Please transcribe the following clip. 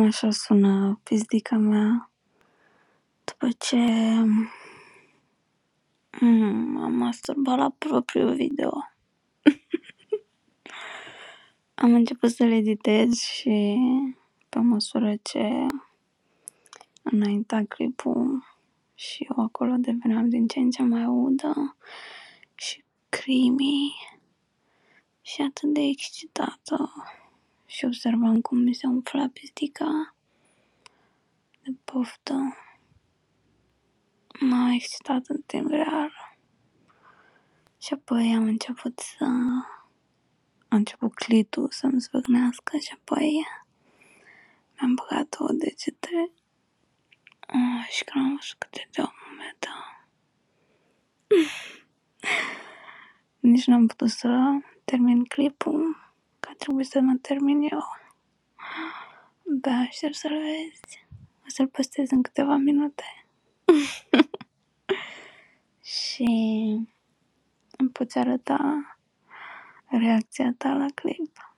Așa sună pizdica mea după ce am masturbat la propriul video. Am început să-l editez și pe măsură ce înainta clipul și eu acolo deveneam din ce în ce mai udă și creamy și atât de excitată și observam cum mi se umfla pizdica de poftă. M-a excitat în timp real. Și apoi a început clitul să-mi zvâgnească și apoi mi-am băgat 2 degete și când am văzut cât de umedă, nici n-am putut să termin clipul, că a trebuit să mă termin eu. Abia aștept să-l vezi. O să-l postez în câteva minute. Și îmi poți arăta reacția ta la clip.